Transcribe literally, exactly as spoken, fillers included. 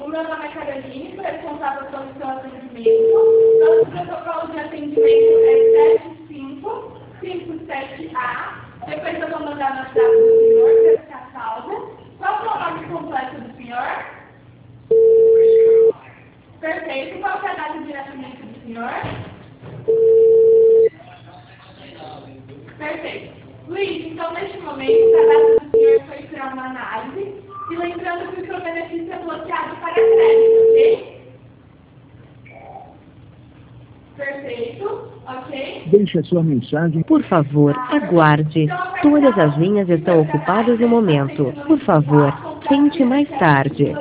O meu nome é Caroline, sou responsável pelo seu atendimento. Nosso protocolo de atendimento é sete cinco cinco sete A. Depois eu vou mandar no WhatsApp do senhor para ficar salvo. Qual é o nome completo do senhor? Perfeito. Qual é a data de nascimento do senhor? Perfeito. Luiz, então neste momento a data do senhor foi tirar uma análise. E lembrando que o seu benefício é bloqueado para crédito, ok? Perfeito, ok? Deixe a sua mensagem. Por favor, aguarde. Todas as linhas estão ocupadas no momento. Por favor, tente mais tarde.